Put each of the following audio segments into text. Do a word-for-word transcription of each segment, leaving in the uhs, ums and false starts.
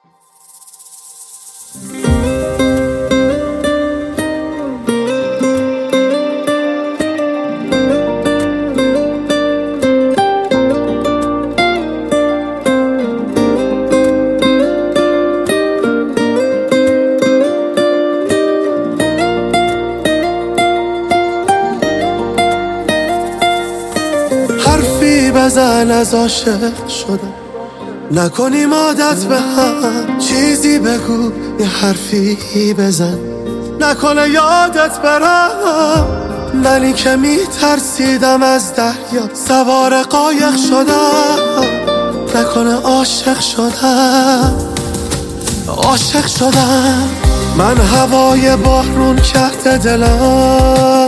حرفی بزن از عاشق شدم، نکنیم عادت به هم. چیزی بگو، یه حرفی بزن، نکنه یادت برم. منی که می ترسیدم از دریا، سوار قایق شدم. نکنه عاشق شدم، عاشق شدم. من هوای بارون کرده دلم،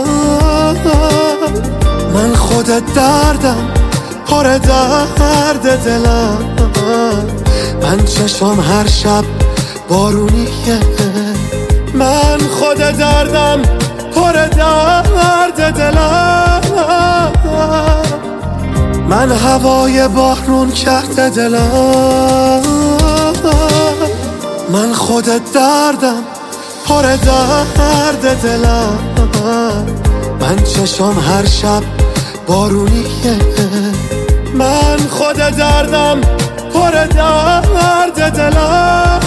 من خود دردم، پر درد دلم. من چشم هر شب بارونیه، من خود دردم، پر درد دلم. من هوای بارون کرده دلم، من خود دردم، پر درد دلم. من چشم هر شب بارونیه، من خود دردم، پر درد دلم.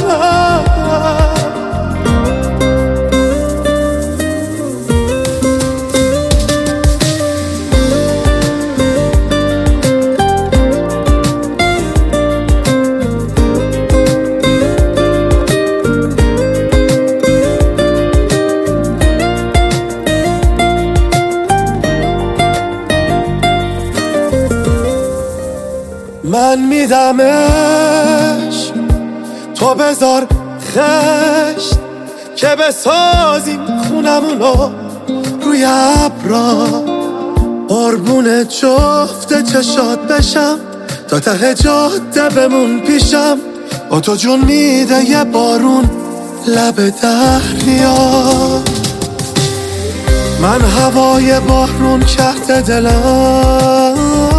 من میدمش، تو بذار خشت که بسازیم خونمونو روی ابرا. قربون جفت چشات بشم، تا ته جاده بمون پیشم. با تو جون میده یه بارون لب دریا. من هوای بارون کرده دلم،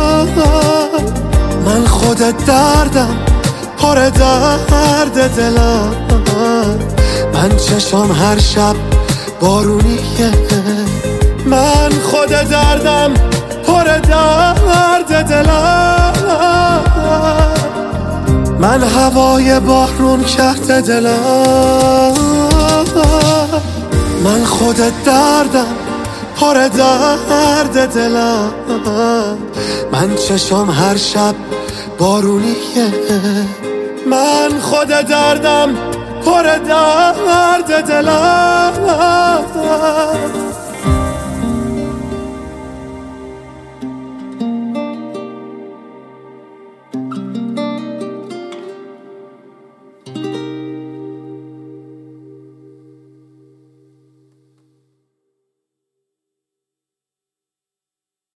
من خود دردم، پر درد دلم. من چشم هر شب بارونیه، من خود دردم، پر درد دلم. من هوای بارون کرده دلم، من خود دردم، پر درد دلم. من چشم هر شب بارونیه، من خود دردم، پر درد دلم.